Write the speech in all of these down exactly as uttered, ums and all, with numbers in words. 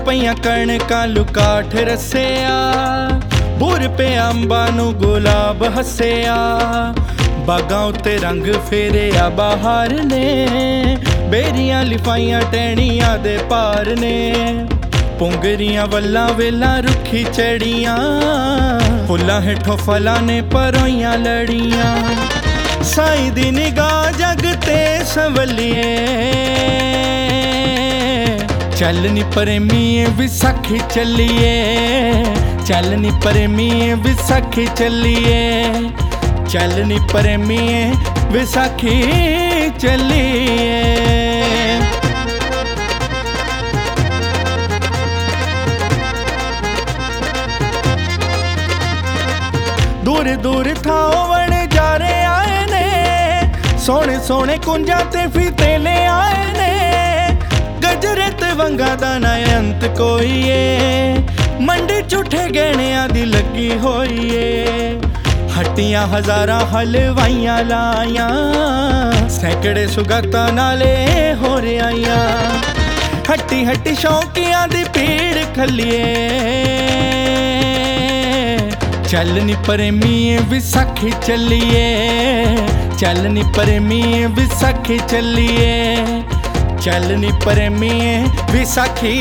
ਪਈਆਂ ਕਣਕਾਂ ਲੁਕਾਠ ਰਸਿਆ, ਬੁਰ ਪੇ ਅੰਬਾਂ ਨੂੰ ਗੁਲਾਬ ਹੱਸਿਆ। ਬਾਗਾਂ ਉੱਤੇ ਰੰਗ ਫੇਰਿਆ ਬਹਾਰ ਨੇ, ਬੇਰੀਆਂ ਲਿਫਾਈਆਂ ਟਹਿਣੀਆਂ ਦੇ ਪਾਰ ਨੇ। ਪੁੰਗਰੀਆਂ ਵੱਲਾਂ ਵੇਲਾਂ ਰੁੱਖੀ ਚੜੀਆਂ, ਫੁੱਲਾਂ ਹੇਠੋਂ ਫਲਾਂ ਨੇ ਪਰੋਈਆਂ ਲੜੀਆਂ। ਸਾਈਂ ਦੀ ਨਿਗਾਹ ਜਗ ਤੇ ਸੰਵਲੀਏ, ਚੱਲ ਨੀ ਪ੍ਰੇਮੀਏ ਵਿਸਾਖੀ ਚੱਲੀਏ। ਚੱਲ ਨੀ ਪ੍ਰੇਮੀਏ ਵਿਸਾਖੀ ਚੱਲੀਏ, ਚੱਲ ਨੀ ਪ੍ਰੇਮੀਏ ਵਿਸਾਖੀ ਚੱਲੀਏ। दूर दूर थाओ वण जा रे आए ने, सोने सोने कुंजा ते फीते ले आए ने। गजरे ते वंगा दा ना अंत कोई है, मंडी झूठे गहणियां दी लगी होई है। हट्टियां हजारां हलवाइयां लाइयां, सैकड़े सुगातां नाले हो रहियां। हट्टी हट्टी शौकियां दी भीड़ खल्लिए, ਚੱਲ ਨੀ ਪ੍ਰੇਮੀਏ ਵਿਸਾਖੀ ਚੱਲੀਏ। ਚੱਲ ਨੀ ਪ੍ਰੇਮੀਏ ਵਿਸਾਖੀ ਚੱਲੀਏ, ਚੱਲ ਨੀ ਪ੍ਰੇਮੀਏ ਵਿਸਾਖੀ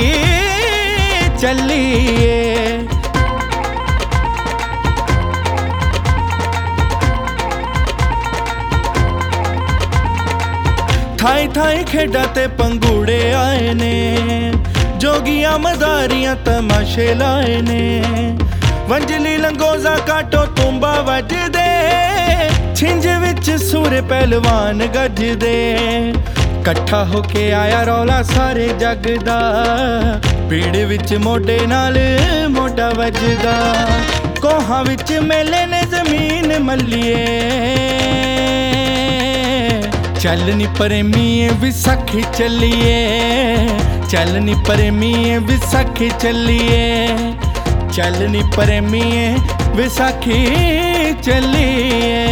ਚੱਲੀਏ। ਥਾਈ ਥਾਈ ਖੇਡਾਂ ਤੇ ਪੰਗੂੜੇ ਆਏ ਨੇ, ਜੋਗੀਆਂ ਮਦਾਰੀਆਂ ਤਮਾਸ਼ੇ ਲਾਏ ਨੇ। ਵੰਜਲੀ ਲੰਗੋਜ਼ਾ ਕਾਟੋ ਤੁੰਬਾ ਵੱਜਦੇ, ਛਿੰਝ ਵਿੱਚ ਸੂਰ ਪਹਿਲਵਾਨ ਗੱਜਦੇ। ਇਕੱਠਾ ਹੋ ਕੇ ਆਇਆ ਰੌਲਾ ਸਾਰੇ ਜੱਗ ਦਾ, ਭੀੜ ਵਿੱਚ ਮੋਢੇ ਨਾਲ ਮੋਢਾ ਵੱਜਦਾ। ਕੋਹਾਂ ਵਿੱਚ ਮੇਲੇ ਨੇ ਜ਼ਮੀਨ ਮੱਲੀਏ, ਚੱਲ ਨੀ ਪ੍ਰੇਮੀਏ ਵਿਸਾਖੀ ਚੱਲੀਏ। ਚੱਲ ਨੀ ਪ੍ਰੇਮੀਏ ਵਿਸਾਖੀ ਚੱਲੀਏ, ਚੱਲ ਨੀ ਪ੍ਰੇਮੀਏ ਵਿਸਾਖੀ ਚੱਲੀਏ।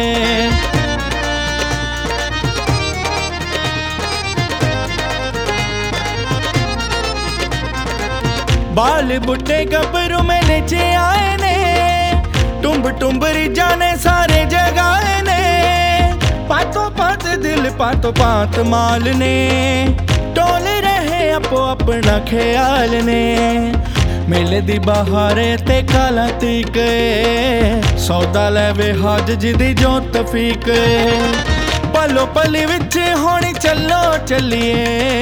ਬਾਲ ਬੁੱਢੇ ਗੱਭਰੂ ਮੇਲੇ 'ਚ ਆਏ ਨੇ, ਟੁੰਬ ਟੁੰਬ ਰੀਝਾਂ ਨੇ ਸਾਰੇ ਜਗਾਏ ਨੇ। ਪਾਤੋ ਪਾਤ ਦਿਲ ਪਾਤੋ ਪਾਤ ਮਾਲ ਨੇ, ਟੋਲ ਰਹੇ ਆਪੋ ਆਪਣਾ ਖਿਆਲ ਨੇ। ਮੇਲੇ ਦੀ ਬਹਾਰੇ ਤੇ ਕਾਲਾ ਤੀਕ, ਸੌਦਾ ਲੈਵੇ ਹੱਜ ਜਿਹਦੀ ਜੋ ਤਫੀਕ। ਪਲੋ ਪਲੀ ਵਿੱਚ ਹੋਣੀ ਚੱਲੋ ਚੱਲੀਏ,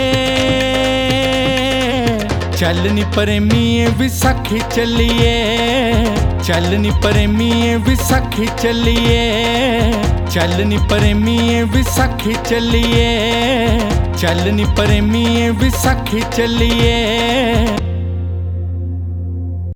ਚੱਲ ਨੀ ਪ੍ਰੇਮੀਏ ਵਿਸਾਖੀ ਚੱਲੀਏ। ਚੱਲ ਨੀ ਪ੍ਰੇਮੀਏ ਵਿਸਾਖੀ ਚੱਲੀਏ, ਚੱਲ ਨੀ ਪ੍ਰੇਮੀਏ ਵਿਸਾਖੀ ਚੱਲੀਏ। ਚੱਲ ਨੀ ਪ੍ਰੇਮੀਏ ਵਿਸਾਖੀ ਚੱਲੀਏ।